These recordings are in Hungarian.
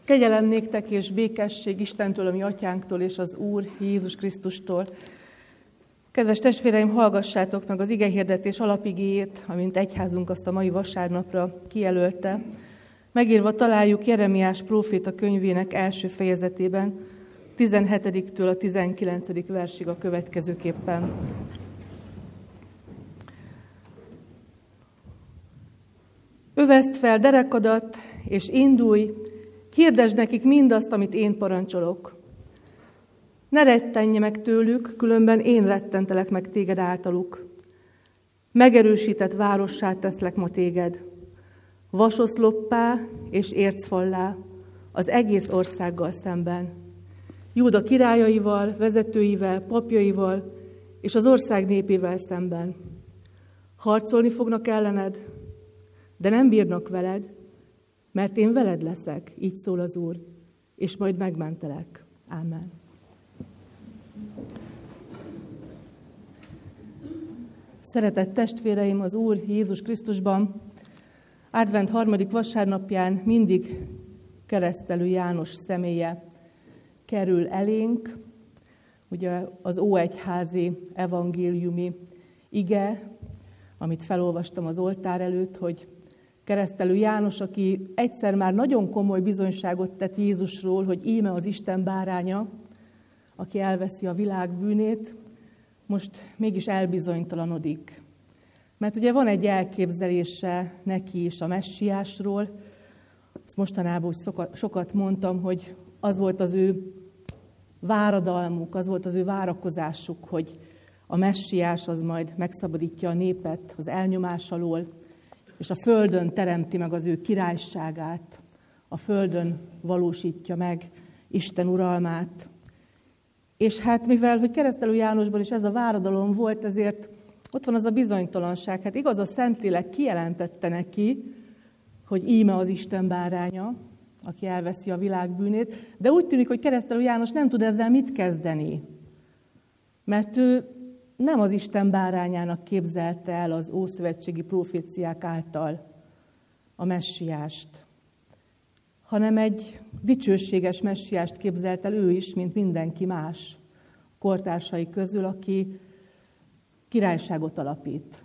Kegyelem néktek és békesség Istentől, a mi atyánktól és az Úr Jézus Krisztustól. Kedves testvéreim, hallgassátok meg az igehirdetés alapigéjét, amint egyházunk azt a mai vasárnapra kijelölte. Megírva találjuk Jeremiás próféta könyvének első fejezetében, 17-től a 19. versig a következőképpen. Öveszd fel derekadat, és indulj, hirdesd nekik mindazt, amit én parancsolok. Ne rettenj meg tőlük, különben én rettentelek meg téged általuk. Megerősített várossá teszlek ma téged, vasoszloppá és ércfallá az egész országgal szemben. Júda királyaival, vezetőivel, papjaival és az ország népével szemben. Harcolni fognak ellened, de nem bírnak veled, mert én veled leszek, így szól az Úr, és majd megmentelek. Ámen. Szeretett testvéreim az Úr Jézus Krisztusban, advent 3. vasárnapján mindig Keresztelő János személye kerül elénk. Ugye az óegyházi evangéliumi ige, amit felolvastam az oltár előtt, hogy Keresztelő János, aki egyszer már nagyon komoly bizonyságot tett Jézusról, hogy íme az Isten báránya, aki elveszi a világ bűnét, most mégis elbizonytalanodik. Mert ugye van egy elképzelése neki is a messiásról. Ezt mostanában úgy sokat mondtam, hogy az volt az ő váradalmuk, az volt az ő várakozásuk, hogy a messiás az majd megszabadítja a népet az elnyomás alól, és a földön teremti meg az ő királyságát, a földön valósítja meg Isten uralmát. És hát mivel, hogy Keresztelő Jánosban is ez a váradalom volt, ezért ott van az a bizonytalanság. Hát igaz, a Szentlélek kijelentette neki, hogy íme az Isten báránya, aki elveszi a világ bűnét, de úgy tűnik, hogy Keresztelő János nem tud ezzel mit kezdeni. Mert ő nem az Isten bárányának képzelte el az ószövetségi proféciák által a messiást, hanem egy dicsőséges messiást képzelt el ő is, mint mindenki más kortársai közül, aki királyságot alapít.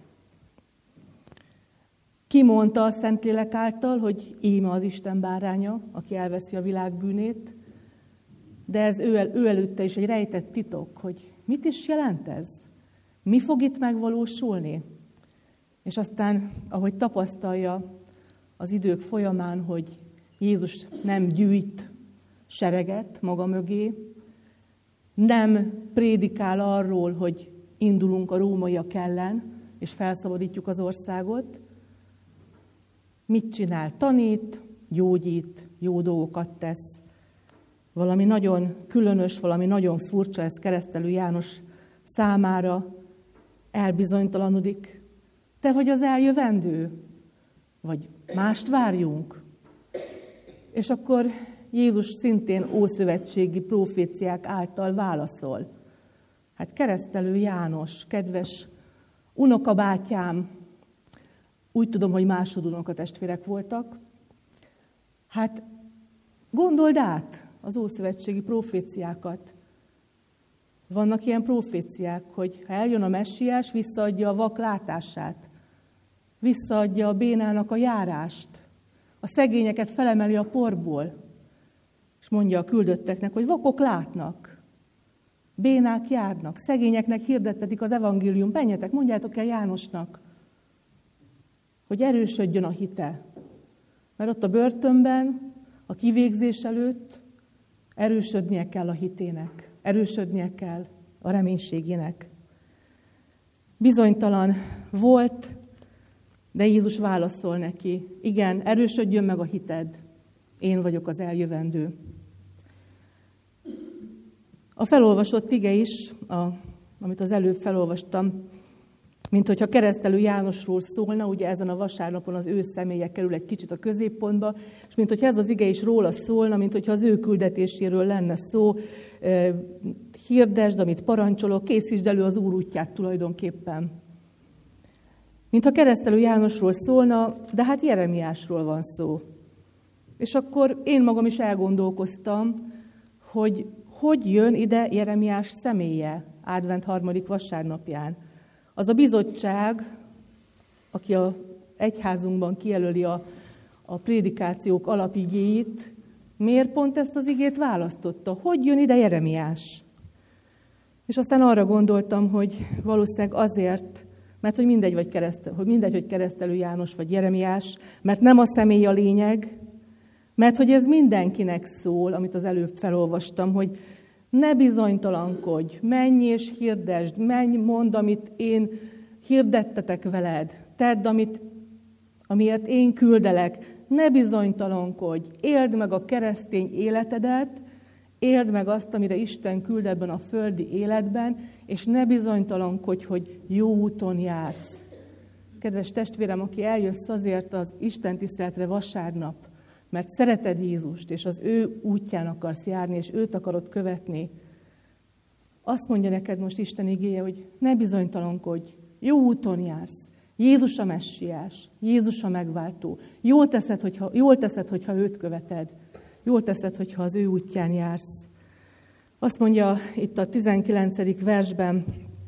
Ki mondta a Szentlélek által, hogy íme az Isten báránya, aki elveszi a világ bűnét, de ez ő előtte is egy rejtett titok, hogy mit is jelent ez? Mi fog itt megvalósulni? És aztán, ahogy tapasztalja az idők folyamán, hogy Jézus nem gyűjt sereget maga mögé, nem prédikál arról, hogy indulunk a rómaiak ellen, és felszabadítjuk az országot. Mit csinál? Tanít, gyógyít, jó dolgokat tesz. Valami nagyon különös, valami nagyon furcsa, ez Keresztelő János számára elbizonytalanodik. Te vagy az eljövendő? Vagy mást várjunk? És akkor Jézus szintén ószövetségi proféciák által válaszol. Hát Keresztelő János, kedves unokabátyám, úgy tudom, hogy másodunokatestvérek voltak. Hát gondold át az ószövetségi proféciákat. Vannak ilyen proféciák, hogy ha eljön a messiás, visszaadja a vak látását, visszaadja a bénának a járást, a szegényeket felemeli a porból, és mondja a küldötteknek, hogy vakok látnak, bénák járnak, szegényeknek hirdettetik az evangélium. Menjetek, mondjátok el Jánosnak, hogy erősödjön a hite. Mert ott a börtönben, a kivégzés előtt erősödnie kell a hitének, erősödnie kell a reménységének. Bizonytalan volt, de Jézus válaszol neki. Igen, erősödjön meg a hited. Én vagyok az eljövendő. A felolvasott ige is, amit az előbb felolvastam, mint hogyha Keresztelő Jánosról szólna, ugye ezen a vasárnapon az ő személye kerül egy kicsit a középpontba, és mint hogyha ez az ige is róla szólna, mint hogyha az ő küldetéséről lenne szó, hirdesd, amit parancsolok, készítsd elő az Úr útját tulajdonképpen. Mintha Keresztelő Jánosról szólna, de hát Jeremiásról van szó. És akkor én magam is elgondolkoztam, hogy jön ide Jeremiás személye advent 3. vasárnapján. Az a bizottság, aki az egyházunkban kijelöli a prédikációk alapigéit, miért pont ezt az igét választotta? Hogy jön ide Jeremiás? És aztán arra gondoltam, hogy valószínűleg azért, mert hogy mindegy, hogy Keresztelő János vagy Jeremiás, mert nem a személy a lényeg, mert hogy ez mindenkinek szól, amit az előbb felolvastam, hogy ne bizonytalankodj, menj és hirdesd, menj, mondd, amit én hirdettetek veled, tedd, amiért én küldelek, ne bizonytalankodj, éld meg a keresztény életedet, éld meg azt, amire Isten küld ebben a földi életben, és ne bizonytalankodj, hogy jó úton jársz. Kedves testvérem, aki eljössz azért az Isten tiszteletre vasárnap, mert szereted Jézust, és az ő útján akarsz járni, és őt akarod követni, azt mondja neked most Isten igéje, hogy ne bizonytalankodj, jó úton jársz. Jézus a messiás, Jézus a megváltó. Jól teszed, hogyha őt követed. Jól teszed, hogyha az ő útján jársz. Azt mondja itt a 19. versben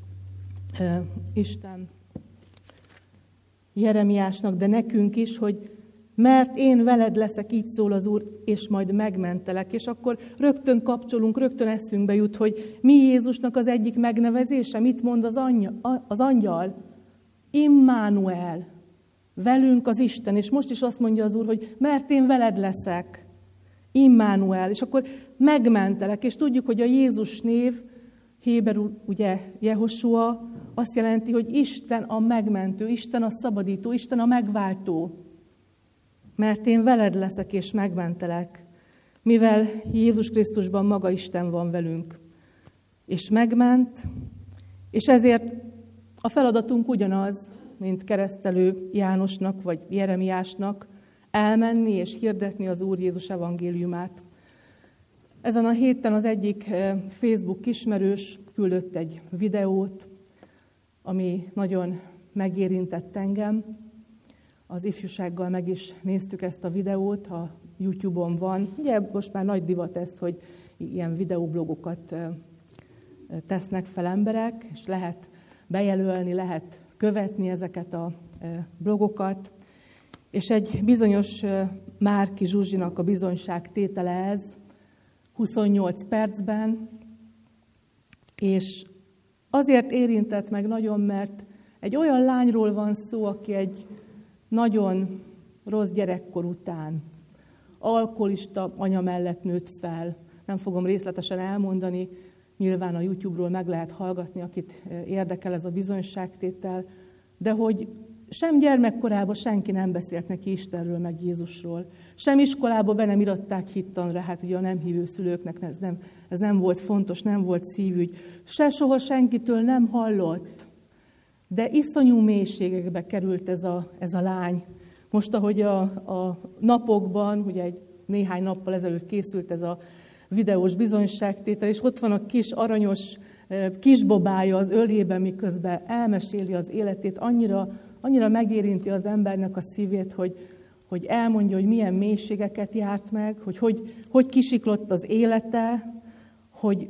Isten Jeremiásnak, de nekünk is, hogy mert én veled leszek, így szól az Úr, és majd megmentelek. És akkor rögtön kapcsolunk, rögtön eszünkbe jut, hogy mi Jézusnak az egyik megnevezése, mit mond az angyal? Immanuel, velünk az Isten. És most is azt mondja az Úr, hogy mert én veled leszek. Immanuel, és akkor megmentelek, és tudjuk, hogy a Jézus név, héberül ugye Jehoshua, azt jelenti, hogy Isten a megmentő, Isten a szabadító, Isten a megváltó. Mert én veled leszek és megmentelek, mivel Jézus Krisztusban maga Isten van velünk. És megment, és ezért a feladatunk ugyanaz, mint Keresztelő Jánosnak vagy Jeremiásnak, elmenni és hirdetni az Úr Jézus evangéliumát. Ezen a héten az egyik Facebook ismerős küldött egy videót, ami nagyon megérintett engem. Az ifjúsággal meg is néztük ezt a videót, a YouTube-on van. Ugye most már nagy divat ez, hogy ilyen videóblogokat tesznek fel emberek, és lehet bejelölni, lehet követni ezeket a blogokat. És egy bizonyos Márki Zsuzsinak a bizonyságtétele ez, 28 percben, és azért érintett meg nagyon, mert egy olyan lányról van szó, aki egy nagyon rossz gyerekkor után alkoholista anya mellett nőtt fel. Nem fogom részletesen elmondani, nyilván a YouTube-ról meg lehet hallgatni, akit érdekel ez a bizonyságtétel, de hogy sem gyermekkorában senki nem beszélt neki Istenről, meg Jézusról. Sem iskolába be nem iratták hittanra, hát ugye a nem hívő szülőknek ez nem volt fontos, nem volt szívügy. Soha senkitől nem hallott. De iszonyú mélységekbe került ez a lány. Most, ahogy a napokban, ugye néhány nappal ezelőtt készült ez a videós bizonyságtétel, és ott van a kis aranyos kisbobája az ölében, miközben elmeséli az életét, annyira megérinti az embernek a szívét, hogy elmondja, hogy milyen mélységeket járt meg, hogy kisiklott az élete, hogy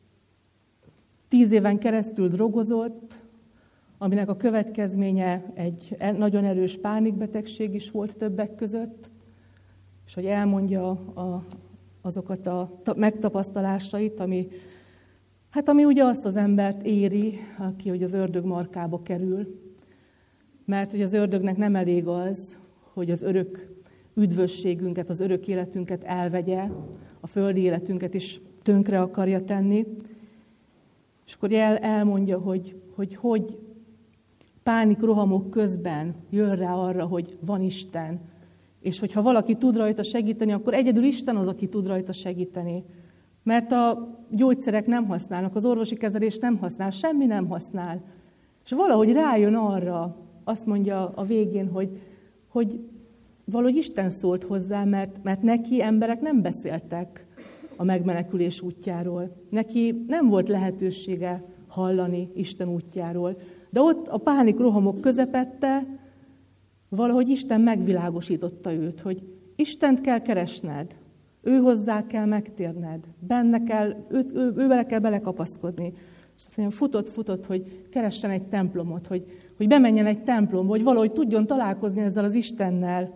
10 éven keresztül drogozott, aminek a következménye egy nagyon erős pánikbetegség is volt többek között, és hogy elmondja azokat a megtapasztalásait, ami ugye azt az embert éri, aki hogy az ördög markába kerül. Mert hogy az ördögnek nem elég az, hogy az örök üdvösségünket, az örök életünket elvegye, a földi életünket is tönkre akarja tenni. És akkor elmondja, hogy pánikrohamok közben jön rá arra, hogy van Isten. És hogyha valaki tud rajta segíteni, akkor egyedül Isten az, aki tud rajta segíteni. Mert a gyógyszerek nem használnak, az orvosi kezelés nem használ, semmi nem használ. És valahogy rájön arra, azt mondja a végén, hogy valahogy Isten szólt hozzá, mert neki emberek nem beszéltek a megmenekülés útjáról. Neki nem volt lehetősége hallani Isten útjáról. De ott a pánikrohamok közepette valahogy Isten megvilágosította őt, hogy Istent kell keresned, ő hozzá kell megtérned, benne kell, ővele kell belekapaszkodni. És azt mondja, futott, hogy keressen egy templomot, hogy bemenjen egy templomba, hogy valahogy tudjon találkozni ezzel az Istennel.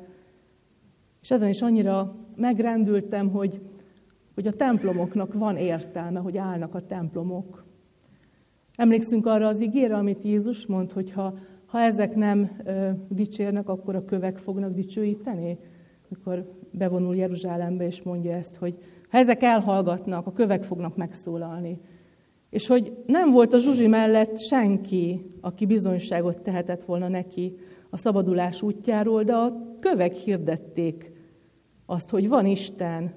És ezen is annyira megrendültem, hogy a templomoknak van értelme, hogy állnak a templomok. Emlékszünk arra az igére, amit Jézus mond, hogy ha ezek nem dicsérnek, akkor a kövek fognak dicsőíteni. Mikor bevonul Jeruzsálembe, és mondja ezt, hogy ha ezek elhallgatnak, a kövek fognak megszólalni. És hogy nem volt a Zsuzsi mellett senki, aki bizonyságot tehetett volna neki a szabadulás útjáról, de a kövek hirdették azt, hogy van Isten.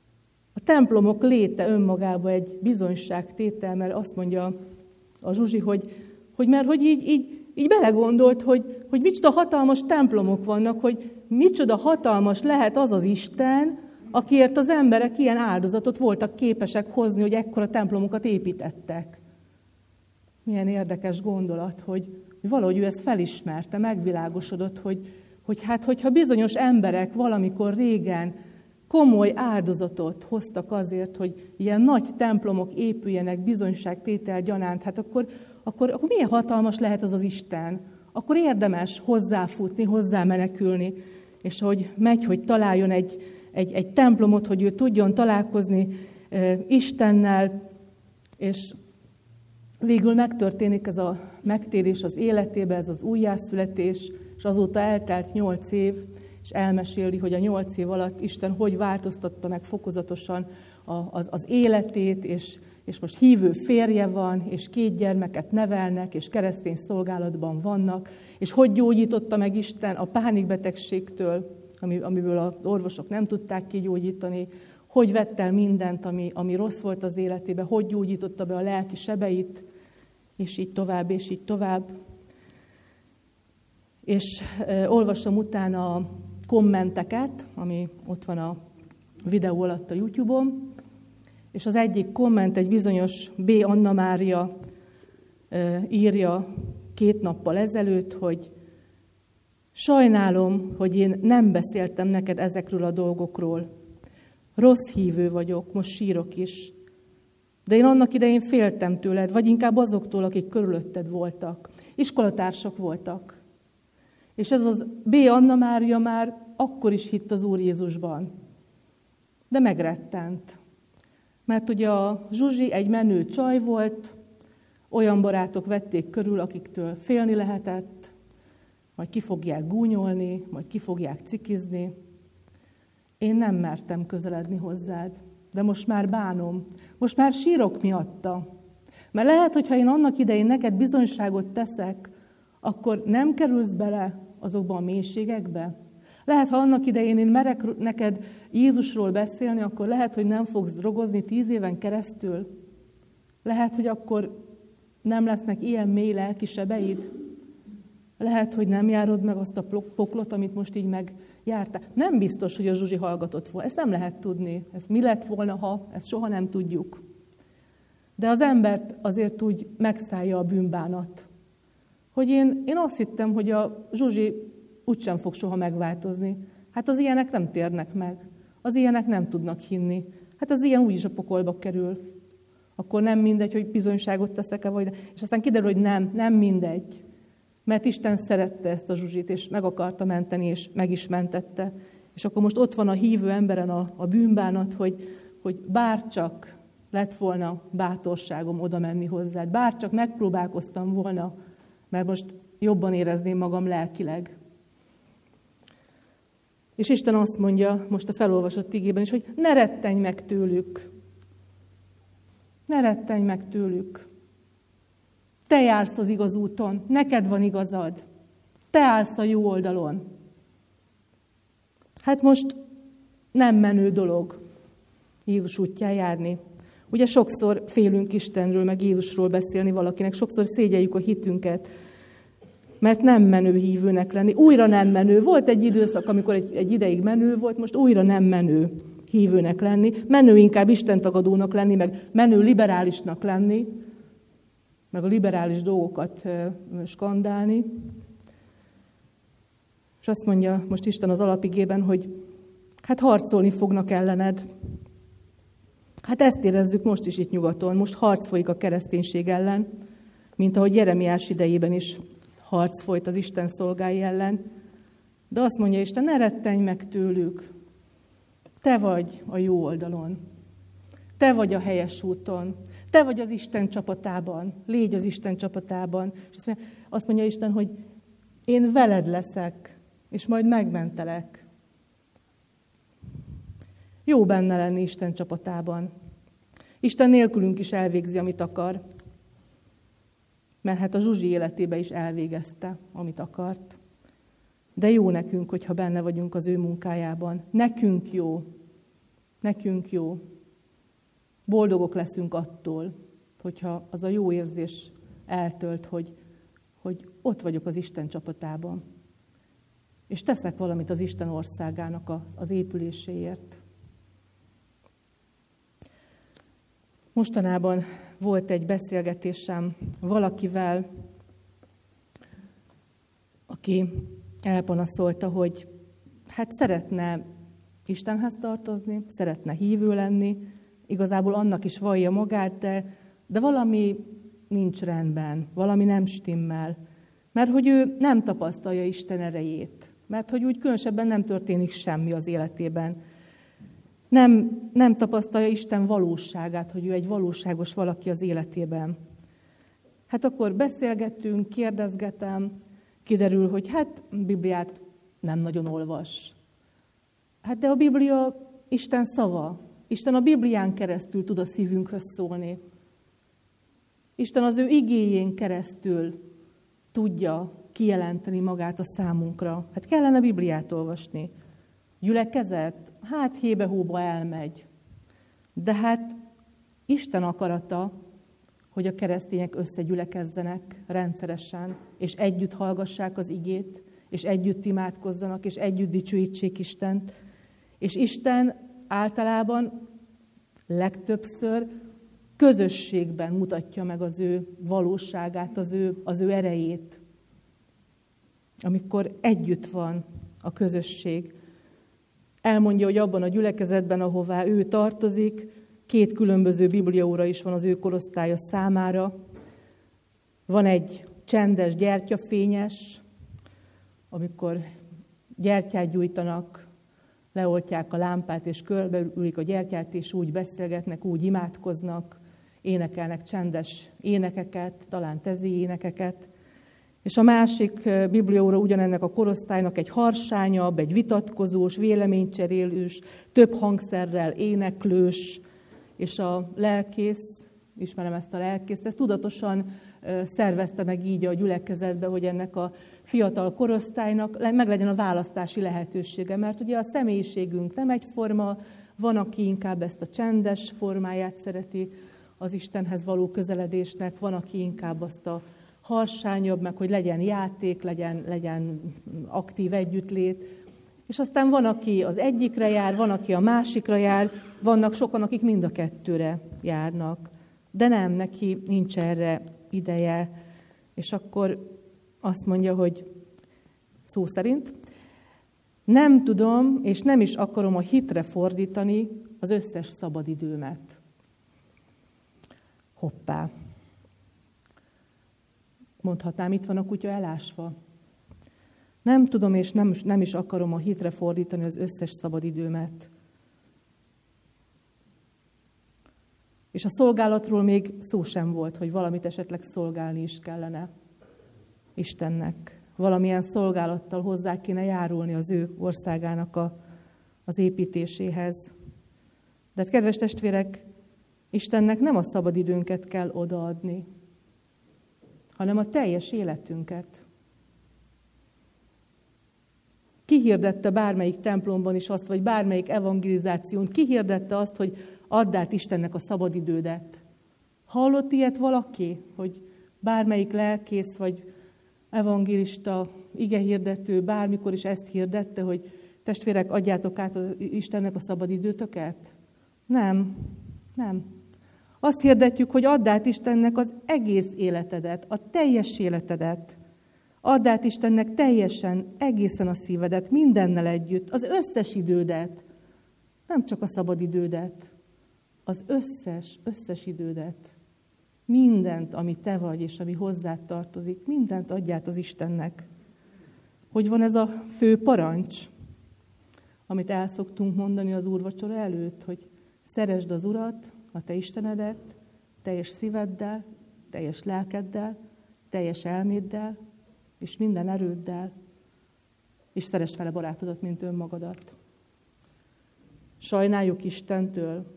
A templomok léte önmagában egy bizonyságtétel, mert azt mondja a Zsuzsi, hogy így belegondolt, hogy micsoda hatalmas templomok vannak, hogy micsoda hatalmas lehet az az Isten, akiért az emberek ilyen áldozatot voltak képesek hozni, hogy ekkora templomokat építettek. Milyen érdekes gondolat, hogy valahogy ő ezt felismerte, megvilágosodott, hogyha bizonyos emberek valamikor régen komoly áldozatot hoztak azért, hogy ilyen nagy templomok épüljenek bizonyságtétel gyanánt, hát akkor milyen hatalmas lehet az az Isten? Akkor érdemes hozzáfutni, hozzámenekülni, és hogy megy, hogy találjon egy templomot, hogy ő tudjon találkozni Istennel, és végül megtörténik ez a megtérés az életébe, ez az újjászületés, és azóta eltelt 8 év, és elmeséli, hogy a 8 év alatt Isten hogy változtatta meg fokozatosan az életét, és most hívő férje van, és 2 gyermeket nevelnek, és keresztény szolgálatban vannak, és hogy gyógyította meg Isten a pánikbetegségtől, amiből az orvosok nem tudták kigyógyítani, hogy vett el mindent, ami rossz volt az életébe, hogy gyógyította be a lelki sebeit, és így tovább, és így tovább. És olvasom utána a kommenteket, ami ott van a videó alatt a YouTube-on, és az egyik komment egy bizonyos B. Anna Mária írja 2 nappal ezelőtt, hogy sajnálom, hogy én nem beszéltem neked ezekről a dolgokról. Rossz hívő vagyok, most sírok is. De én annak idején féltem tőled, vagy inkább azoktól, akik körülötted voltak. Iskolatársak voltak. És ez az B. Anna Mária már akkor is hitt az Úr Jézusban. De megrettent. Mert ugye a Zsuzsi egy menő csaj volt, olyan barátok vették körül, akiktől félni lehetett, majd ki fogják gúnyolni, majd ki fogják cikizni. Én nem mertem közeledni hozzád, de most már bánom, most már sírok miatta. Mert lehet, hogyha én annak idején neked bizonyságot teszek, akkor nem kerülsz bele azokba a mélységekbe. Lehet, ha annak idején én merek neked Jézusról beszélni, akkor lehet, hogy nem fogsz drogozni 10 éven keresztül. Lehet, hogy akkor nem lesznek ilyen mély lelki sebeid. Lehet, hogy nem járod meg azt a poklot, amit most így megjártál. Nem biztos, hogy a Zsuzsi hallgatott volna. Ezt nem lehet tudni. Ez mi lett volna, ha? Ezt soha nem tudjuk. De az embert azért úgy megszállja a bűnbánat. Hogy én azt hittem, hogy a Zsuzsi úgysem fog soha megváltozni. Hát az ilyenek nem térnek meg. Az ilyenek nem tudnak hinni. Hát az ilyen úgyis a pokolba kerül. Akkor nem mindegy, hogy bizonyságot teszek-e, vagy... És aztán kiderül, hogy nem mindegy. Mert Isten szerette ezt a Zsuzsit, és meg akarta menteni, és meg is mentette. És akkor most ott van a hívő emberen a bűnbánat, hogy bárcsak lett volna bátorságom oda menni hozzád, bárcsak megpróbálkoztam volna, mert most jobban érezném magam lelkileg. És Isten azt mondja most a felolvasott igében is, hogy ne rettenj meg tőlük. Ne rettenj meg tőlük. Te jársz az igaz úton, neked van igazad. Te állsz a jó oldalon. Hát most nem menő dolog Jézus útján járni. Ugye sokszor félünk Istenről, meg Jézusról beszélni valakinek, sokszor szégyeljük a hitünket, mert nem menő hívőnek lenni. Újra nem menő. Volt egy időszak, amikor egy ideig menő volt, most újra nem menő hívőnek lenni. Menő inkább istentagadónak lenni, meg menő liberálisnak lenni, meg a liberális dolgokat skandálni. És azt mondja most Isten az alapigében, hogy Hát harcolni fognak ellened. Hát ezt érezzük most is itt nyugaton. Most harc folyik a kereszténység ellen, mint ahogy Jeremiás idejében is harc folyt az Isten szolgái ellen. De azt mondja Isten, ne rettenj meg tőlük. Te vagy a jó oldalon. Te vagy a helyes úton. Te vagy az Isten csapatában. Légy az Isten csapatában. És azt mondja Isten, hogy én veled leszek, és majd megmentelek. Jó benne lenni Isten csapatában. Isten nélkülünk is elvégzi, amit akar. Mert hát a Zsuzsi életébe is elvégezte, amit akart. De jó nekünk, hogyha benne vagyunk az ő munkájában. Nekünk jó. Nekünk jó. Boldogok leszünk attól, hogyha az a jó érzés eltölt, hogy ott vagyok az Isten csapatában. És teszek valamit az Isten országának az épüléséért. Mostanában volt egy beszélgetésem valakivel, aki elpanaszolta, hogy hát szeretne Istenhez tartozni, szeretne hívő lenni, igazából annak is vallja magát, de valami nincs rendben, valami nem stimmel, mert hogy ő nem tapasztalja Isten erejét, mert hogy úgy különösebben nem történik semmi az életében. Nem tapasztalja Isten valóságát, hogy ő egy valóságos valaki az életében. Hát akkor beszélgettünk, kérdezgetem, kiderül, hogy hát Bibliát nem nagyon olvas. Hát de a Biblia Isten szava. Isten a Biblián keresztül tud a szívünkhöz szólni. Isten az ő igéjén keresztül tudja kijelenteni magát a számunkra. Hát kellene Bibliát olvasni. Gyülekezet? Hát hébe-hóba elmegy. De hát Isten akarata, hogy a keresztények összegyülekezzenek rendszeresen, és együtt hallgassák az igét, és együtt imádkozzanak, és együtt dicsőítsék Istent. És Isten általában legtöbbször közösségben mutatja meg az ő valóságát, az ő erejét. Amikor együtt van a közösség. Elmondja, hogy abban a gyülekezetben, ahová ő tartozik, 2 különböző bibliaóra is van az ő korosztálya számára. Van egy csendes gyertyafényes, amikor gyertyát gyújtanak, leoltják a lámpát, és körbeülik a gyertyát, és úgy beszélgetnek, úgy imádkoznak, énekelnek csendes énekeket, talán tezi énekeket. És a másik bibliaóra ugyanennek a korosztálynak egy harsányabb, egy vitatkozós, véleménycserélős, több hangszerrel éneklős, és a lelkész, ismerem ezt a lelkészt, ezt tudatosan szervezte meg így a gyülekezetbe, hogy ennek a fiatal korosztálynak meg legyen a választási lehetősége, mert ugye a személyiségünk nem egyforma, van, aki inkább ezt a csendes formáját szereti az Istenhez való közeledésnek, van, aki inkább azt a harsányabb, meg hogy legyen játék, legyen aktív együttlét. És aztán van, aki az egyikre jár, van, aki a másikra jár, vannak sokan, akik mind a kettőre járnak. De nem, neki nincs erre ideje. És akkor azt mondja, hogy szó szerint, nem tudom, és nem is akarom a hitre fordítani az összes szabadidőmet. Hoppá! Mondhatnám, itt van a kutya elásva. Nem tudom, és nem is akarom a hitre fordítani az összes szabadidőmet. És a szolgálatról még szó sem volt, hogy valamit esetleg szolgálni is kellene Istennek. Valamilyen szolgálattal hozzá kéne járulni az ő országának az építéséhez. De kedves testvérek, Istennek nem a szabadidőnket kell odaadni, hanem a teljes életünket. Kihirdette bármelyik templomban is azt, vagy bármelyik evangelizáción, kihirdette azt, hogy add át Istennek a szabadidődet. Hallott ilyet valaki, hogy bármelyik lelkész, vagy evangélista, igehirdető bármikor is ezt hirdette, hogy testvérek, adjátok át Istennek a szabadidőtöket? Nem. Azt hirdetjük, hogy add át Istennek az egész életedet, a teljes életedet. Add át Istennek teljesen, egészen a szívedet, mindennel együtt, az összes idődet. Nem csak a szabadidődet, az összes idődet, mindent, ami te vagy, és ami hozzád tartozik, mindent adját az Istennek. Hogy van ez a fő parancs, amit el szoktunk mondani az úrvacsora előtt, hogy szeresd az Urat, a te Istenedet, teljes szíveddel, teljes lelkeddel, teljes elméddel, és minden erőddel, és szeresd vele barátodat, mint önmagadat. Sajnáljuk Istentől,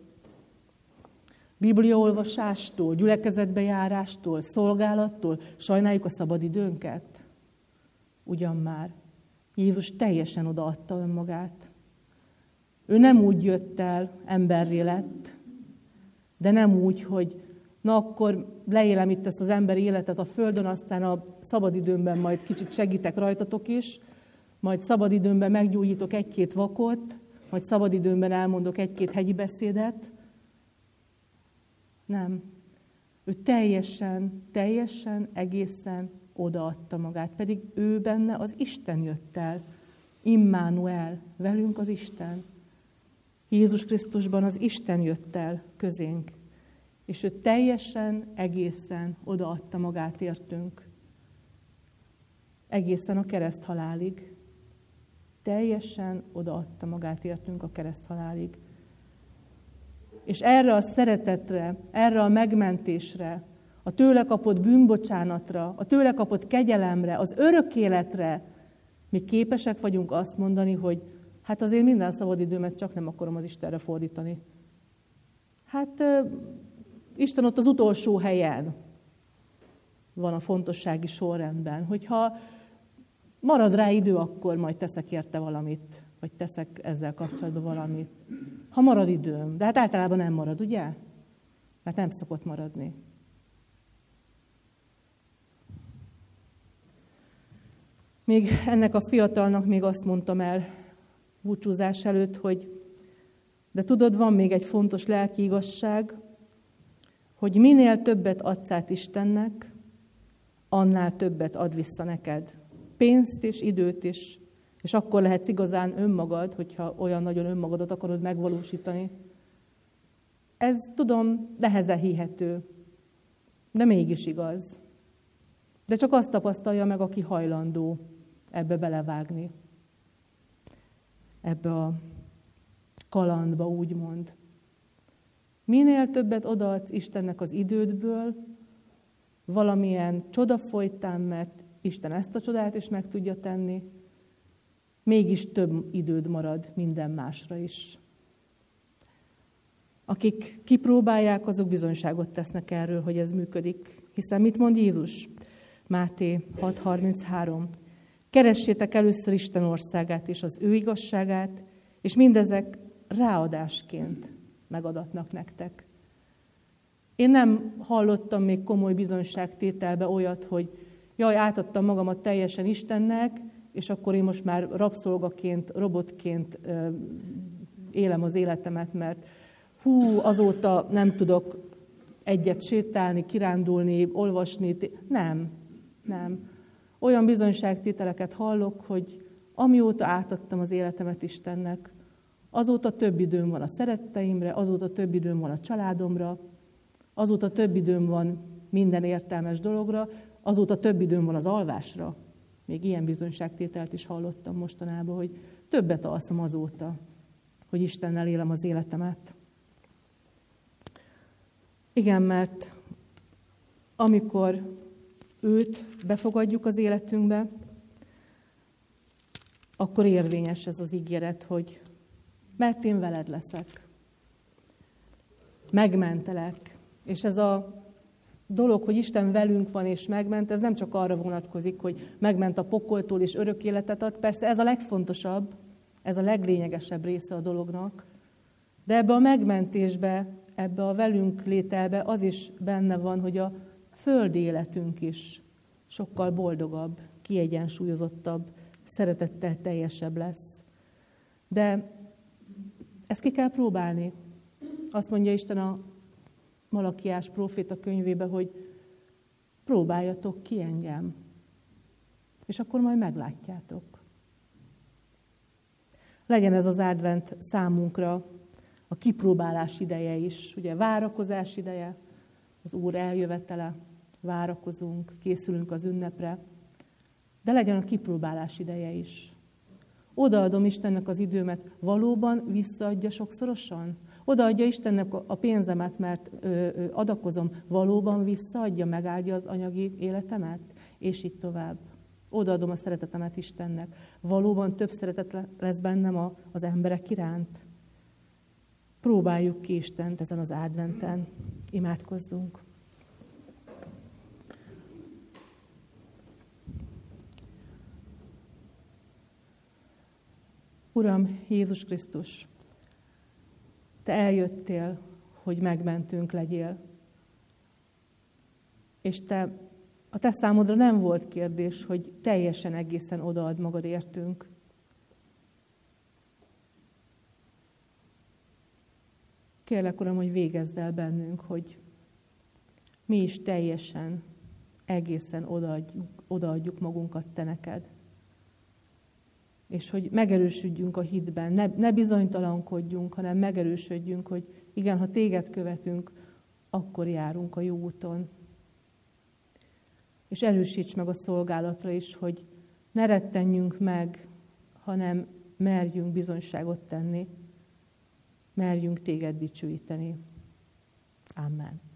bibliaolvasástól, gyülekezetbe járástól, szolgálattól, sajnáljuk a szabadidőnket. Ugyan már Jézus teljesen odaadta önmagát. Ő nem úgy jött el, emberré lett, de nem úgy, hogy na akkor leélem itt ezt az emberi életet a földön, aztán a szabadidőmben majd kicsit segítek rajtatok is, majd szabadidőmben meggyógyítok egy-két vakot, majd szabadidőmben elmondok egy-két hegyi beszédet. Nem. Ő teljesen, egészen odaadta magát, pedig ő benne az Isten jött el. Immanuel, velünk az Isten. Jézus Krisztusban az Isten jött el közénk, és ő teljesen, egészen odaadta magát értünk. Egészen a kereszthalálig. Teljesen odaadta magát értünk a kereszthalálig. És erre a szeretetre, erre a megmentésre, a tőle kapott bűnbocsánatra, a tőle kapott kegyelemre, az örök életre mi képesek vagyunk azt mondani, hogy hát azért minden szabadidőmet csak nem akarom az Istenre fordítani. Hát Isten ott az utolsó helyen van a fontossági sorrendben. Hogyha marad rá idő, akkor majd teszek érte valamit, vagy teszek ezzel kapcsolatban valamit. Ha marad időm, de hát általában nem marad, ugye? Mert nem szokott maradni. Még ennek a fiatalnak még azt mondtam el búcsúzás előtt, hogy de tudod, van még egy fontos lelki igazság, hogy minél többet adsz át Istennek, annál többet ad vissza neked. Pénzt és időt is, és akkor lehetsz igazán önmagad, hogyha olyan nagyon önmagadat akarod megvalósítani. Ez, tudom, nehezen hihető, de mégis igaz. De csak azt tapasztalja meg, aki hajlandó ebbe belevágni. Ebbe a kalandba, úgymond. Minél többet odaadsz Istennek az idődből, valamilyen csoda folytán, mert Isten ezt a csodát is meg tudja tenni, mégis több időd marad minden másra is. Akik kipróbálják, azok bizonyságot tesznek erről, hogy ez működik. Hiszen mit mond Jézus? Máté 6.33. Keressétek először Isten országát és az ő igazságát, és mindezek ráadásként megadatnak nektek. Én nem hallottam még komoly bizonyságtételbe olyat, hogy jaj, átadtam magamat teljesen Istennek, és akkor én most már rabszolgaként, robotként élem az életemet, mert azóta nem tudok egyet sétálni, kirándulni, olvasni. Nem. Olyan bizonyságtételeket hallok, hogy amióta átadtam az életemet Istennek, azóta több időm van a szeretteimre, azóta több időm van a családomra, azóta több időm van minden értelmes dologra, azóta több időm van az alvásra. Még ilyen bizonyságtételt is hallottam mostanában, hogy többet alszom azóta, hogy Istennel élem az életemet. Igen, mert amikor őt befogadjuk az életünkbe, akkor érvényes ez az ígéret, hogy mert én veled leszek. Megmentelek. És ez a dolog, hogy Isten velünk van és megment, ez nem csak arra vonatkozik, hogy megment a pokoltól és örök életet ad. Persze ez a legfontosabb, ez a leglényegesebb része a dolognak. De ebbe a megmentésbe, ebbe a velünk lételbe az is benne van, hogy a földi életünk is sokkal boldogabb, kiegyensúlyozottabb, szeretettel teljesebb lesz. De ezt ki kell próbálni. Azt mondja Isten a Malakiás próféta könyvébe, hogy próbáljatok ki engem, és akkor majd meglátjátok. Legyen ez az advent számunkra a kipróbálás ideje is. Ugye várakozás ideje, az Úr eljövetele, várakozunk, készülünk az ünnepre, de legyen a kipróbálás ideje is. Odaadom Istennek az időmet, valóban visszaadja sokszorosan? Odaadja Istennek a pénzemet, mert adakozom, valóban visszaadja, megáldja az anyagi életemet? És így tovább. Odaadom a szeretetemet Istennek. Valóban több szeretet lesz bennem az emberek iránt? Próbáljuk ki Istent ezen az adventen. Imádkozzunk. Uram, Jézus Krisztus, Te eljöttél, hogy megmentünk legyél. És a Te számodra nem volt kérdés, hogy teljesen egészen odaad magad értünk. Kérlek, Uram, hogy végezz el bennünk, hogy mi is teljesen, egészen odaadjuk magunkat Te neked. És hogy megerősödjünk a hitben, ne bizonytalankodjunk, hanem megerősödjünk, hogy igen, ha Téged követünk, akkor járunk a jó úton. És erősíts meg a szolgálatra is, hogy ne rettenjünk meg, hanem merjünk bizonyságot tenni, merjünk Téged dicsőíteni. Amen.